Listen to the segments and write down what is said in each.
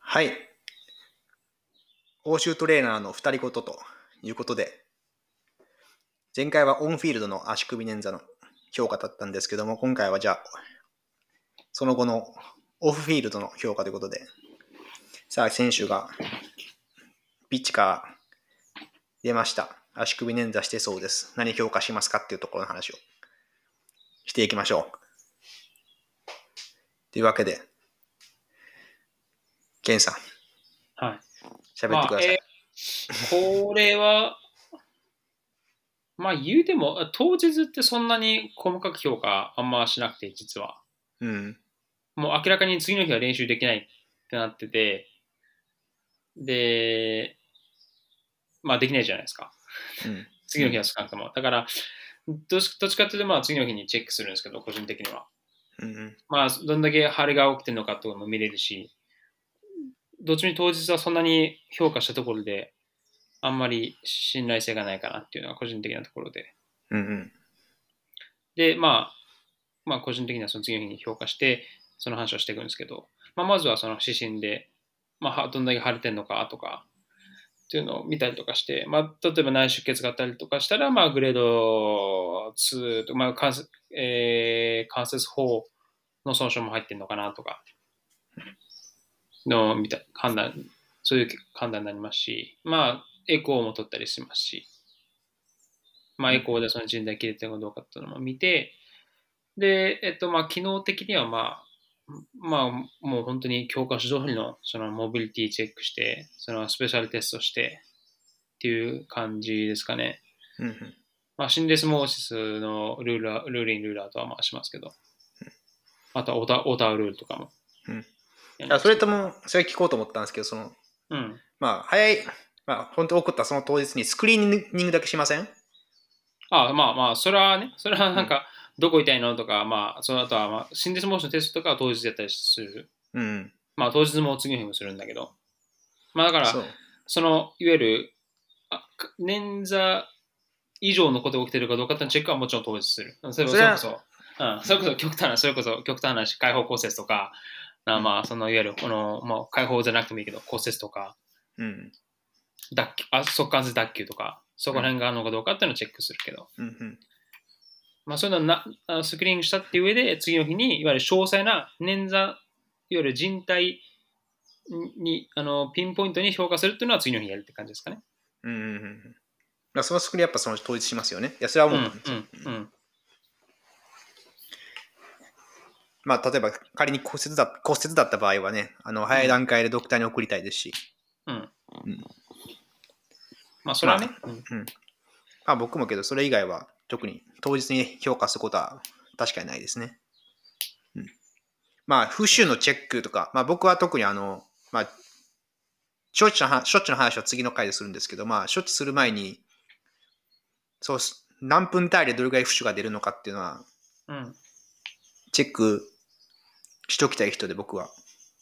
はい。欧州トレーナーの二人ごとということで、前回はオンフィールドの足首捻挫の評価だったんですけども、今回はじゃあ、その後のオフフィールドの評価ということで、さあ、選手がピッチから出ました。足首捻挫してそうです。何評価しますかっていうところの話をしていきましょう。というわけで、ケンさん、 はい。 喋ってください。 これは、言うても、当日ってそんなに細かく評価あんましなくて、実は。 うん。 もう明らかに次の日は練習できないってなってて、で、できないじゃないですか。 うん。 次の日は少なくとも。だから、どっちかっていうと、次の日にチェックするんですけど、個人的には。 うん。 どんだけ腫れが起きてるのかとかも見れるし、どっちに当日はそんなに評価したところで、あんまり信頼性がないかなっていうのが個人的なところで。 うん。 で、個人的にはその次の日に評価して、その話をしていくんですけど、まずはその指針で、どんだけ腫れてるのかとか、っていうのを見たりとかして、例えば内出血があったりとかしたら、グレード2とか、関節法の損傷も入ってるのかなとか、見た判断、そういう判断になりますし、エコーも取ったりしますし、エコーでその人材切れてるかどうかっていうのも見て、で、機能的にはもう本当に教科書通りのそのモビリティチェックして、そのスペシャルテストしてっていう感じですかね。シンデスモーシスのルーリンルーラーとはしますけど、あとはオタワルールとかも。 それとも、それ聞こうと思ったんですけど、早い、本当起こったその当日にスクリーニングだけしません？ それはなんか、どこ痛いのとか、その後は、シンデスモーションテストとかは当日やったりする。当日も次の日もするんだけど。だから、その、いわゆる、捻挫以上のことが起きてるかどうかっていうチェックはもちろん当日する。それこそ極端な話、開放骨折とか、そのいわゆる、開放じゃなくてもいいけど、骨折とか、速関節脱臼とか、そこら辺があるのかどうかっていうのをチェックするけど。そういうのをスクリーニングしたっていう上で、次の日に、いわゆる詳細な捻挫、いわゆる人体に、ピンポイントに評価するっていうのは次の日にやるって感じですかね。 そのスクリーンやっぱその当日しますよね。いや、それは思ったんですよ。例えば仮に骨折だった場合はね、早い段階でドクターに送りたいですし。 それはね。 僕もけど、それ以外は特に当日に評価することは確かにないですね。浮腫のチェックとか、僕は特に処置の話は次の回でするんですけど、処置する前に、何分単位でどれぐらい浮腫が出るのかっていうのは、チェックしておきたい人で僕は。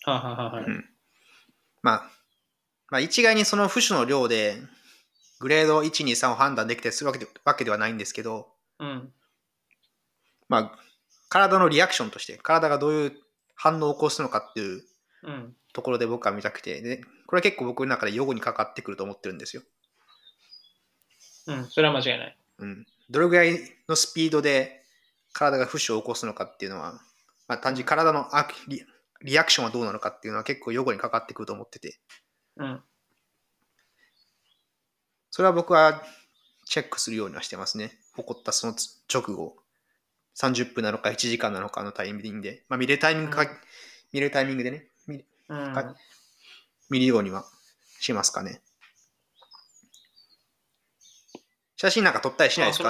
一概にその浮腫の量で、グレード1、2、3を判断できたりするわけではないんですけど、体のリアクションとして、体がどういう反応を起こすのかっていうところで僕は見たくて、でこれは結構僕の中で予後にかかってくると思ってるんですよ。 それは間違いない。 どれぐらいのスピードで体が浮腫を起こすのかっていうのは、単純に体のリアクションはどうなのかっていうのは結構予後にかかってくると思ってて。それは僕はチェックするようにはしてますね。起こったその直後、30分なのか1時間なのかのタイミングで、見れるタイミングでね、見るようにはしますかね。写真なんか撮ったりしないですか？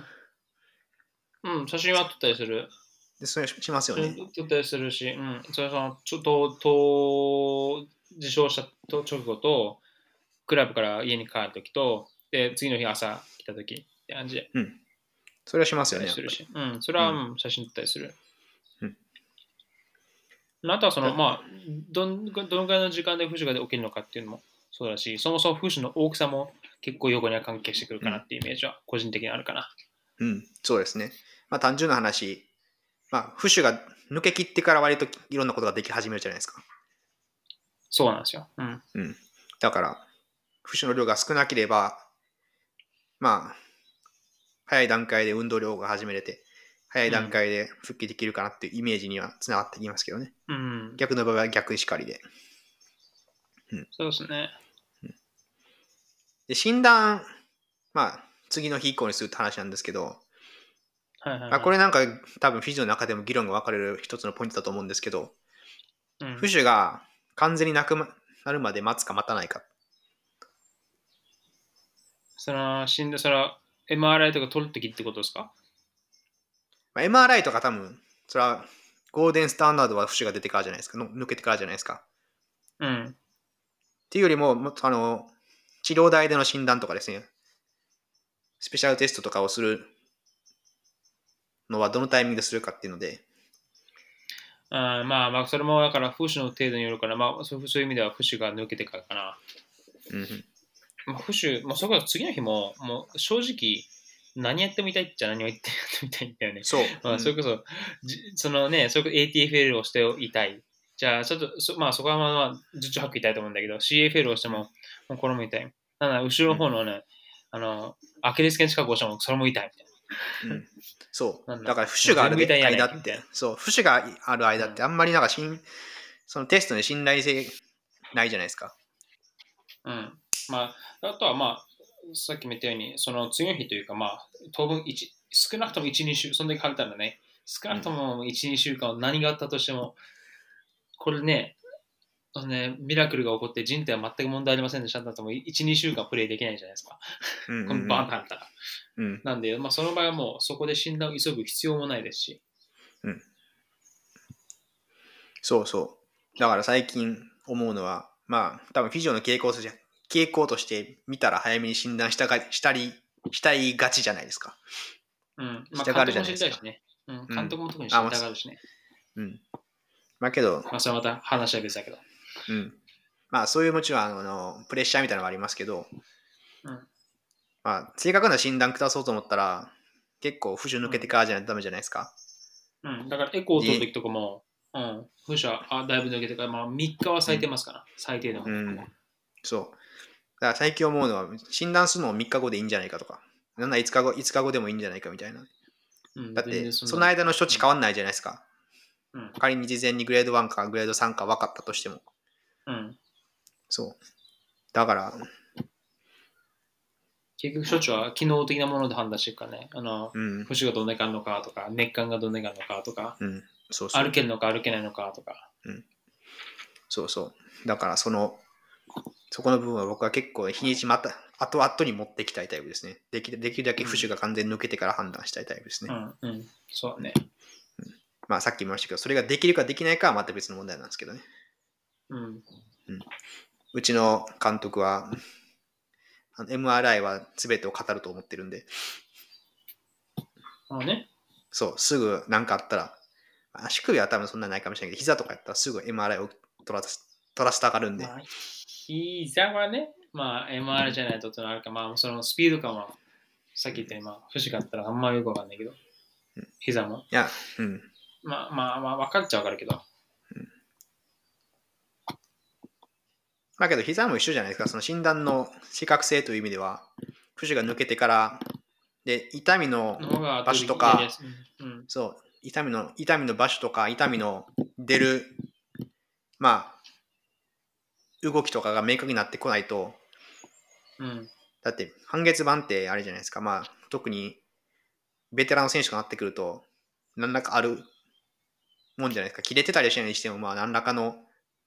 写真は撮ったりする。 それしますよね。 撮ったりするし、それはちょっと受傷した直後と、クラブから家に帰るときと、で、次の日朝来たときって感じで。 それはしますよね。 それは写真撮ったりする。あとはどのくらいの時間で浮腫が起きるのかっていうのもそうだし、そもそも浮腫の大きさも結構横には関係してくるかなっていうイメージは個人的にあるかな。 そうですね。単純な話、浮腫が抜け切ってから割といろんなことができ始めるじゃないですか。 そうなんですよ。 うん。だから、浮腫の量が少なければ、まあ、早い段階で運動量が始めれて、早い段階で復帰できるかなっていうイメージにはつながってきますけどね。 うん。 逆の場合は逆しかりで。 そうですね。 で、診断、まあ、次の日以降にするって話なんですけど、 はいはいはい。 これなんか多分フィジーの中でも議論が分かれる一つのポイントだと思うんですけど、浮うん。 腫が完全になくなるまで待つか待たないか。 その MRI とか取るときってことですか？ MRI とか多分、それはゴールデンスタンダードは浮腫が出てからじゃないですか。抜けてからじゃないですか。 うん。 っていうよりも、治療台での診断とかですね、スペシャルテストとかをするのはどのタイミングでするかっていうので、 まあ、それもだから浮腫の程度によるから、まあ、そういう意味では浮腫が抜けてからかな。 うんうん、 まあ、浮腫、まあ、そこは次の日も、もう正直、何やっても痛いっちゃ何をやっても痛いんだよね。 そう、 まあ、それこそ、そのね、それこそ ATFL をして痛い。じゃあ、ちょっと、まあ、そこはまあ、十中八九痛いと思うんだけど、CFL をしても、もうこれも痛い。ただ、後ろの方のね、アキレス腱近くをしても、それも痛いみたいうん、そな。なんう。だだ、 から、浮腫があるもう全部痛いやない間って、 かみたいな。 そう、浮腫がある間ってあんまりなんかそのテストに信頼性ないじゃないですか。 うん。まあ、あとはまあ、さっきも言ったように、その次の日というか、まあ、当分少なくとも1、2週、そんだけ簡単だね。少なくとも1、2週間何があったとしても、これね、ミラクルが起こって人体は全く問題ありませんでしたとも1、2週間プレイできないじゃないですか。 うんうんこのバーンと入ったら。 うん。 なんで、まあ、その場合はもうそこで診断を急ぐ必要もないですし。 うん。そうそう。だから最近思うのは、まあ、多分フィジオの傾向として見たら早めに診断したいがちじゃないですか。 うん。まあ、 したがる監督も知じゃないですか。 りたいしね。うん。 うん。 監督も特に知あ、 りたがるしね。 うん。まあけど、 まあ、それはまた話は別だけど。 うん。まあそういうもちろんプレッシャーみたいなのがありますけど、 うん。 まあ正確な診断下そうと思ったら、結構浮腫抜うん。 けてからじゃダメじゃないですか。 うん。だからエコーを取るときで、 とかも、うん。風車、だいぶ抜けてから、まあ、3日はうん。 咲いてますから、最低でも。 うん。そう。だから最近思うのは、診断するのも3日後でいいんじゃないかとか、なんなら5日後でもいいんじゃないかみたいな。 うん。 だって、 全然そんな。 その間の処うん。 置変わんないじゃないですか。 うん。 仮に事前にグレード1かグレード3か分かったとしても。 うん。 そう。だから、 結局、処置は機能的なもので判断していくからね。 うん、 節がどんだけあるのかとか、熱感がどんだけあるのかとか、 うん、そうそう。 歩けるのか歩けないのかとか。 うん、そうそう。だから、そこの部分は僕は結構日にちまた、後々に持っていきたいタイプですね。できるだけうん。 浮腫が完全に抜けてから判断したいタイプですね。 うん。うん。そうだね。 まあさっきも言いましたけど、それができるかできないかはまた別の問題なんですけどね。 うん。 うん、うちの監督は、MRI は全てを語ると思ってるんで、 まあね。 そう、すぐ何かあったら、足首は多分そんなないかもしれないけど、膝とかやったらすぐ MRI を取らせたがるんで、 まあ、膝はね、まあ、MR じゃないとってのはあるか、まあ、そのスピード感は、さっき言ったように、まあ、節があったらあんまよくわかんないけど、膝も。 いや、うん。 まあ、分かっちゃわかるけど。 まあけど膝も一緒じゃないですか。その診断の視覚性という意味では、浮腫が抜けてから、で、痛みのの方が場圧倒的所とか、 にやりやすい。うん。 そう、痛みの場所とか、痛みの出る、まあ、動きとかが明確になってこないと、 うん。 だって半月板ってあれじゃないですか。まあ、特にベテランの選手がなってくると、何らかあるもんじゃないですか。切れてたりしないにしても、まあ、何らかの、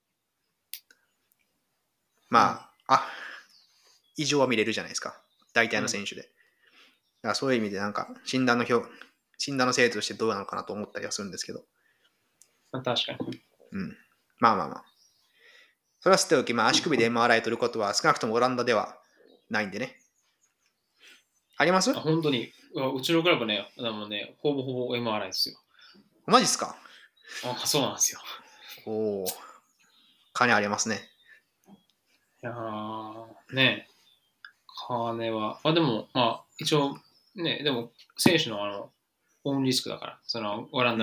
うん。 まあ、異常は見れるじゃないですか。大体うん。 の選手で。だからそういう意味でなんか診断の精度としてどうなのかなと思ったりはするんですけど。 まあ、確かに。 うん。まあまあまあ。それは捨ておき、まあ足首で MRI 取ることは少なくともオランダではないんでね。あります？ 本当に、うちのクラブね、もうね、ほぼほぼ MRI ですよ。 マジっすか？ そうなんですよ。 おお、金ありますね。 いやね、金は、でも、まあ、一応、ね、でも、選手のオンリスクだから、その、オランうん。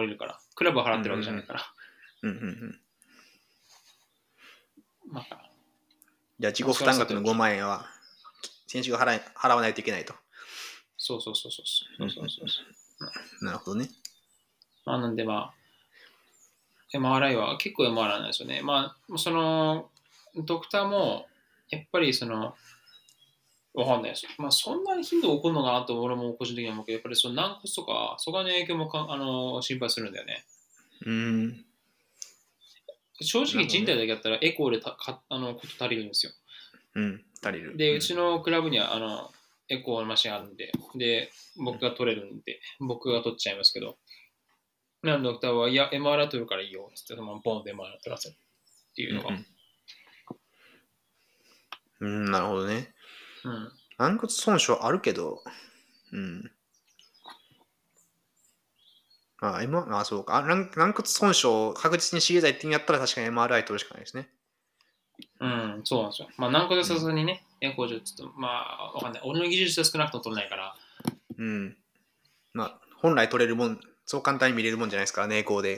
ダの保険から降りるから、クラブは払ってるわけじゃないうんうんから。 うん。うんうんうん。 まあ、 じゃあ自己負担額の5万円は選手が払わないといけないと。 そう。 なるほどね。 まあ、なんでまあ、MRI は結構 MRI なんですよね。まあ、その、ドクターも、やっぱりわかんないです。まあ、そんなに頻度起こるのかなと俺も個人的には思うけど、やっぱりその軟骨とか、そこの影響も心配するんだよね。正直人体だけだったらエコーでこと足りるんですよ。 足りる。 で、うちのクラブにはエコーのマシンあるんで、で、僕が取れるんで、僕が取っちゃいますけど、なのでドクターは、いや、MRI 取るからいいよって言って、ボンで MRI 取らせるっていうのが。 なるほどね。軟骨損傷あるけど、そうか。軟骨損傷を確実に知りたいって意味やったら確かに MRI 取るしかないですね。 そうなんですよ。まあ、軟骨はさすがにね、エコーじゃちょっと、まあ、わかんない。俺の技術は少なくとも取れないから。 まあ、本来取れるもん、そう簡単に見れるもんじゃないですからね、エコーで。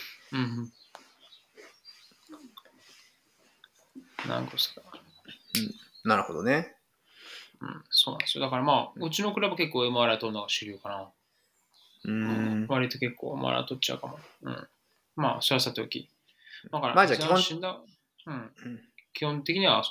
軟骨か。 なるほどね。 そうなんですよ。だからまあ、うちのクラブ結構 MRI 取るのが主流かな。割と結構 MRI 取っちゃうかも。まあ、それはさておき。だから、 じゃあ基本的には、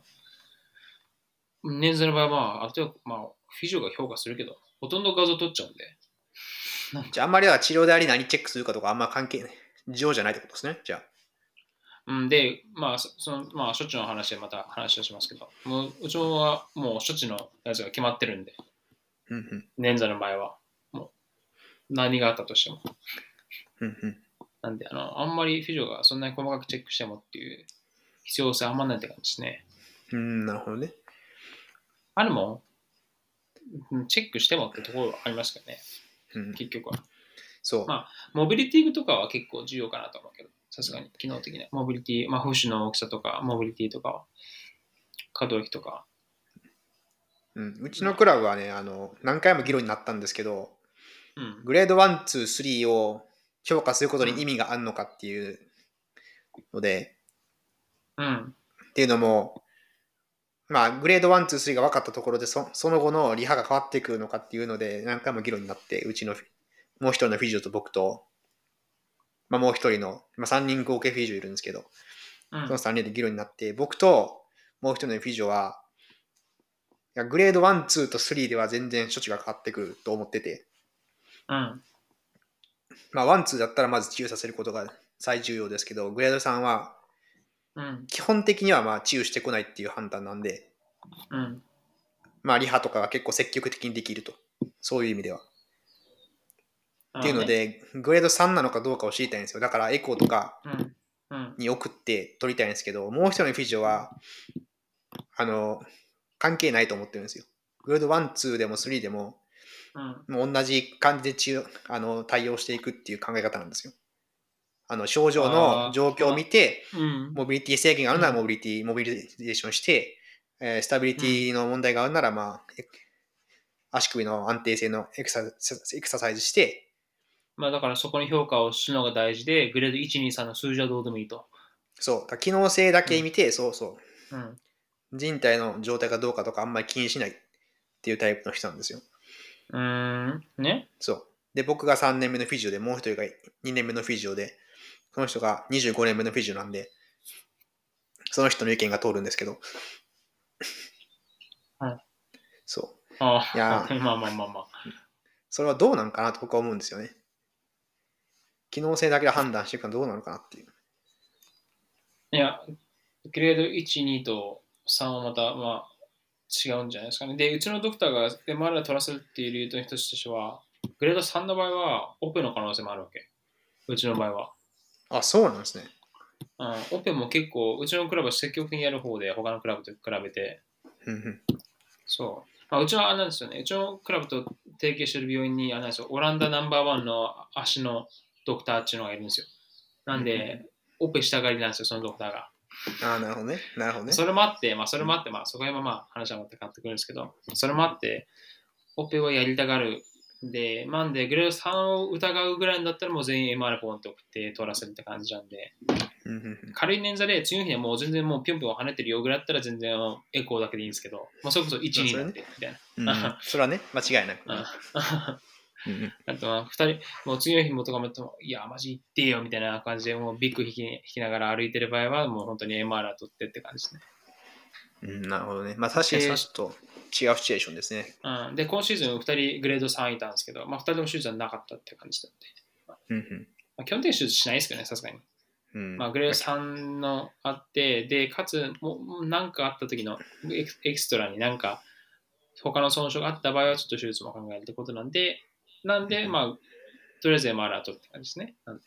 捻挫の場合は、ある程度、まあ、フィジオが評価するけど、ほとんど画像取っちゃうんで。 じゃあ、あんまりは治療であり何チェックするかとかあんま関係ない。事情じゃないってことですね、じゃあ。 で、まあ、処置の話でまた話をしますけど、うちはもう処置のやつが決まってるんで、捻挫の場合は、もう何があったとしても。なんで、あんまりフィジオがそんなに細かくチェックしてもっていう必要性あんまないって感じですね。 なるほどね。 あるもん、チェックしてもってところはありますけどね、結局は。 そう。 まあ、モビリティとかは結構重要かなと思うけど、さすがに機能的な。モビリティ、まあ、フッシュの大きさとか、モビリティとか、可動域とか。 うちのクラブはね、何回も議論になったんですけど、グレード1、2、3を評価することに意味があるのかっていうので、っていうのも、まあ、グレード1、2、3が分かったところでその後のリハが変わってくるのかっていうので、何回も議論になって、うちのもう一人のフィジオと僕と、まあ、もう一人の、まあ、3人合計フィジオいるんですけど、その3人で議論になって、僕ともう一人のフィジオは、グレード1、2と3では全然処置が変わってくると思ってて、まあ、1、2だったらまず治癒させることが最重要ですけど、グレード3は、基本的にはまあ治癒してこないっていう判断なんで、まあ、リハとかが結構積極的にできると。そういう意味では。っていうので、グレード3なのかどうかを知りたいんですよ。だからエコーとかに送って取りたいんですけど、もう一人のフィジオは、関係ないと思ってるんですよ。グレード1、2でも3でも、もう同じ感じで対応していくっていう考え方なんですよ。症状の状況を見て、モビリティ制限があるならモビリテーションして、スタビリティの問題があるなら、まあ、足首の安定性のエクササイズして、 まあだからそこに評価をするのが大事で、グレード1、2、3の数字はどうでもいいと。 そう、機能性だけ見て、そう。人体の状態がどうかとかあんまり気にしないっていうタイプの人なんですよ。 ね。 そう。で、僕が3年目のフィジオで、もう一人が2年目のフィジオで、その人が25年目のフィジオなんで、その人の意見が通るんですけど。そう。いや、 まあ。 それはどうなんかなと僕は思うんですよね。機能性だけで判断していくのはどうなのかなっていう。 いや、グレード1、2と3はまた、まあ、違うんじゃないですかね。で、うちのドクターが MRI 取らせるっていう理由の一つとしては、グレード3の場合は、オペの可能性もあるわけ。うちの場合は。 あ、そうなんですね。 オペも結構、うちのクラブは積極的にやる方で、他のクラブと比べて。そう。まあ、うちはあれなんですよね。うちのクラブと提携してる病院に、なんですよ、オランダナンバーワンの足のドクターっていうのがいるんですよ。なんで、オペしたがりなんですよ、そのドクターが。 なるほどね。 それもあって、そこへまあ話はまた変わってくるんですけど、それもあって、オペはやりたがる。で、なんで、グレード3を疑うぐらいだったらもう全員 MR ポンって送って取らせるって感じなんで。 うんうんうん軽い捻挫で強い日にはもう全然もうピョンピョン跳ねてるよぐらいだったら全然エコーだけでいいんですけど、まあ、それこそ1、2になってみたいな。 それはね、間違いなくね。 あとは2人、もう次の日もとかも、いや、マジ行ってよみたいな感じで、もうビッグ引きながら歩いてる場合は、もう本当に MR 取ってって感じですね。 なるほどね。まあ確かにそれはちょっと違うシチュエーションですね。 で、今シーズン2人グレード3いたんですけど、まあ2人とも手術はなかったって感じだって。まあ、基本的に手術しないですけどね、さすがに。まあ、グレード3のあって、で、かつ、もう何かあった時のエクストラになんか、他の損傷があった場合はちょっと手術も考えるってことなんで、まあ、とりあえず MR 取って感じですね。なんで。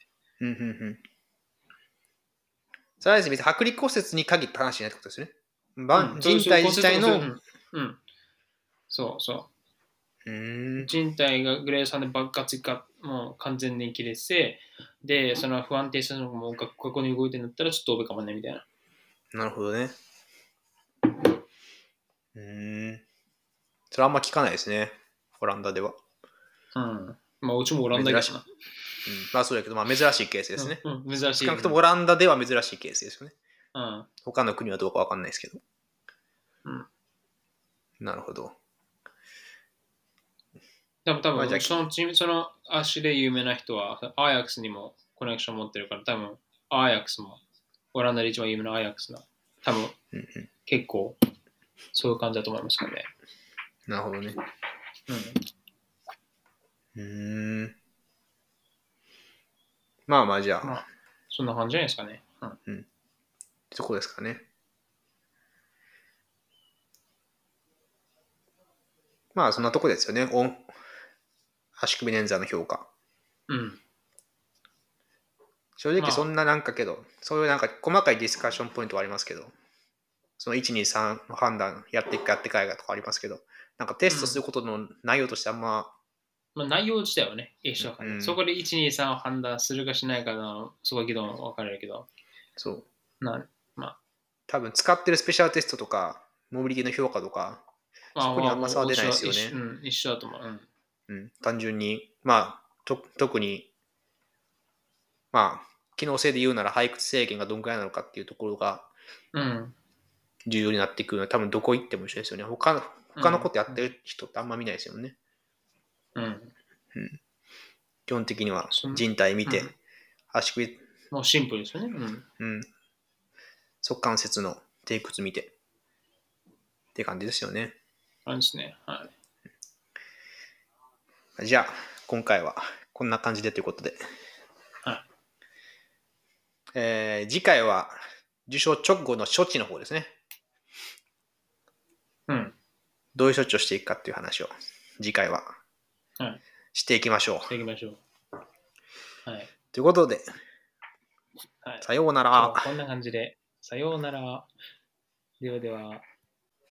それはですね、別に剥離骨折に限った話じゃないってことですね。人体自体の。 そう。人体がグレード3で爆発がもう完全に切れて、で、その不安定さのも学校に動いてるんだったらちょっと上かもねみたいな。 なるほどね。それはあんま聞かないですね、オランダでは。 まあ、うちもオランダだけどな。 まあそうだけど、まあ珍しいケースですね。 珍しい。 少なくともオランダでは珍しいケースですよね。他の国はどうかわかんないですけど。なるほど。 多分そのチーム、その足で有名な人は、アヤックスにもコネクション持ってるから、多分アヤックスも、オランダで一番有名なアヤックスな、多分結構そういう感じだと思いますからね。 なるほどね。まあまあじゃあ。 まあ、そんな感じじゃないですかね。 そこですかね。まあそんなとこですよね。足首捻挫の評価。正直そんななんかけど、そういうなんか細かいディスカッションポイントはありますけど、その1、2、3の判断やっていくかやっていかないかとかありますけど、なんかテストすることの内容としてあんま、 まあ、内容自体はね、一緒だからね。そこで1、2、3を判断するかしないかの、そこは議論分かれるけど。 そう。 まあ、 多分使ってるスペシャルテストとか、モビリティの評価とか、そこにあんま差は出ないですよね。 一緒だと思う。 単純に、まあ、特に、まあ、機能性で言うなら背屈制限がどんくらいなのかっていうところが重要になってくるので、多分どこ行っても一緒ですよね。他のことやってる人ってあんま見ないですよね。基本的には人体見て、足首。 もうシンプルですよね。 側関節の低屈見て。って感じですよね。 ですね。はい。 じゃあ、今回はこんな感じでということで。次回は受賞直後の処置の方ですね。どういう処置をしていくかっていう話を次回はしていきましょう。 していきましょう。 ということで、さようなら。 こんな感じで、さようなら。ではでは。